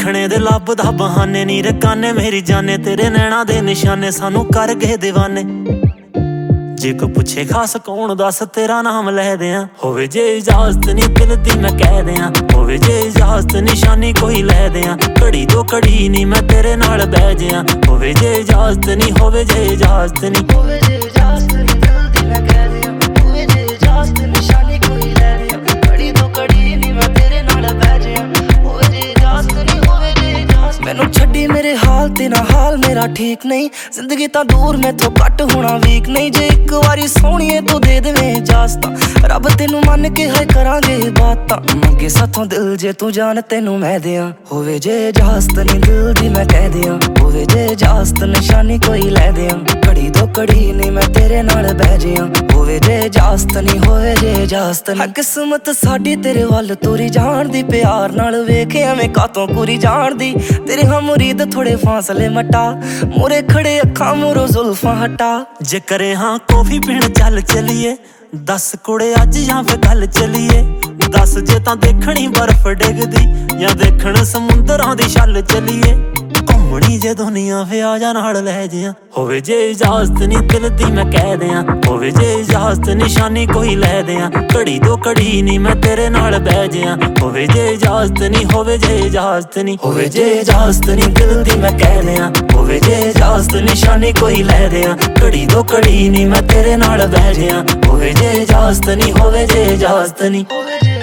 देखने दे लभदा बहाने नी रकाने मेरी जाने तेरे नैना दे निशाने सानू कर गए दीवाने जे कोई पुछे खास कौन दस तेरा नाम लै दियां होवे जे इजाजत नी दिल दी मैं कह दियां होवे जे इजाजत निशानी कोई लै दियां घड़ी दो घड़ी नी मैं तेरे नाल बह जियां होवे जे इजाजत नी होवे जे इजाजत नी होवे जे इजाजत नी दिल दी मैं कह दियां होवे जे इजाजत निशानी कोई लै दियां घड़ी दो घड़ी नी मैं तेरे नाल बह जियां होवे जे इजाजत नी होवे जे इजाजत मैनू छड्डी मेरे हाल ते ना हाल मेरा ठीक नहीं जिंदगी तां दूर मैथों घट होना वीक नहीं जे एक वारी सोहणीए तू दे देवें इजाजत रब तेनू मन के है करांगे बातां मंगे साथों दिल जे तू जान तेनू मैं दियां होवे जे इजाजत नी दिल दी मैं कह दियां होवे जे इजाजत निशानी कोई लै दियां घड़ी दो घड़ी नी मैं तेरे नाल बह जियां होवे जे इजाजत नी होवे जे इजाजत नी किस्मत साडी तेरे वल तुरी जान दी प्यार नाल वेख एवें कातों कुरी जान दी तेरे हम मुरीद थोड़े फासले मटा मोरे खड़े अखां मोरो जुल्फां हटा जे करे हाँ कॉफी पीण चल चलीए दस कुड़े अज जां फिर गल चलीए दस जे तां देखणी बर्फ डिगदी या देखण समुंदरां दी छल चलीए घूमणी जे दुनिया फे आ जा नाल लै जियां होवे जे इजाजत नी दिल दी मैं कह दियां होवे जे इजाजत निशानी कोई लै दियां घड़ी दो घड़ी नी मैं तेरे नाल बह जियां होवे जे इजाजत नी होवे जे इजाजत नी होवे जे इजाजत नी दिल दी मैं कह दियां होवे जे इजाजत निशानी कोई लै दियां घड़ी दो घड़ी नी मैं तेरे नाल बह जियां होवे जे इजाजत नी होवे जे इजाजत नी।